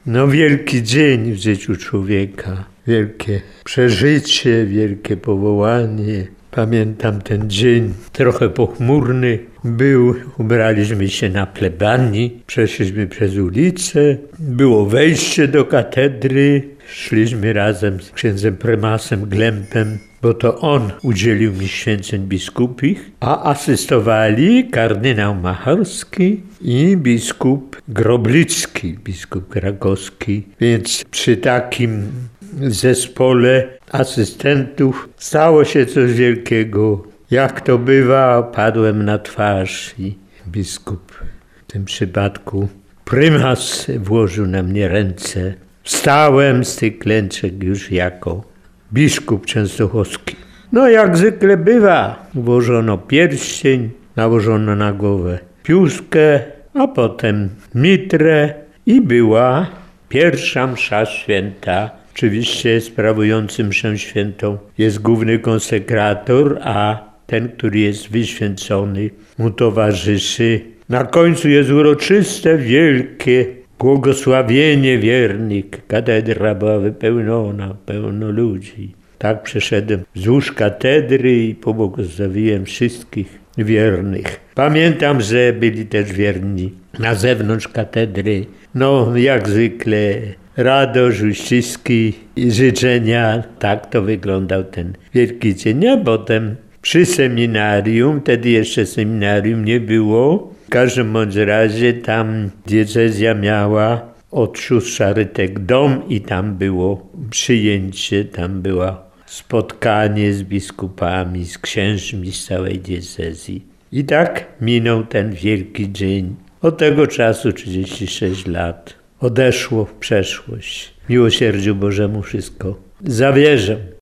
No wielki dzień w życiu człowieka, wielkie przeżycie, wielkie powołanie. Pamiętam ten dzień, trochę pochmurny był, ubraliśmy się na plebanii, przeszliśmy przez ulicę, było wejście do katedry, szliśmy razem z księdzem prymasem Glempem, bo to on udzielił mi święceń biskupich, a asystowali kardynał Macharski i biskup Groblicki, biskup krakowski. Więc przy takim zespole asystentów stało się coś wielkiego. Jak to bywa, padłem na twarz i biskup, w tym przypadku prymas, włożył na mnie ręce. Wstałem z tych klęczek już jako biskup częstochowski. No jak zwykle bywa, włożono pierścień, nałożono na głowę piuskę, a potem mitrę i była pierwsza msza święta. Oczywiście sprawującym mszę świętą jest główny konsekrator, a ten, który jest wyświęcony, mu towarzyszy. Na końcu jest uroczyste, wielkie błogosławienie wiernych. Katedra była wypełniona, pełno ludzi. Tak przeszedłem wzdłuż katedry i pobłogosławiłem wszystkich wiernych. Pamiętam, że byli też wierni na zewnątrz katedry. No, jak zwykle radość, uściski i życzenia. Tak to wyglądał ten wielki dzień. A potem przy seminarium, wtedy jeszcze seminarium nie było. W każdym bądź razie tam diecezja miała od sióstr Szarytek dom i tam było przyjęcie, tam było spotkanie z biskupami, z księżmi z całej diecezji. I tak minął ten wielki dzień. Od tego czasu 36 lat odeszło w przeszłość. Miłosierdziu Bożemu wszystko zawierzę.